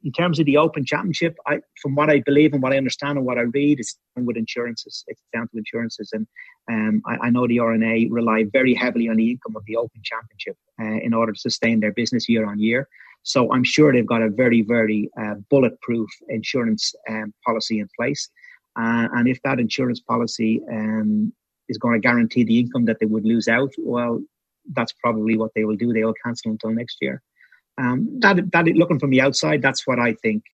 In terms of the Open Championship, from what I believe and what I understand and what I read, it's with insurances. It's down to insurances, and I know the RNA rely very heavily on the income of the Open Championship in order to sustain their business year on year. So I'm sure they've got a very, very bulletproof insurance policy in place. And if that insurance policy is going to guarantee the income that they would lose out, well, that's probably what they will do. They will cancel until next year. That looking from the outside, that's what I think.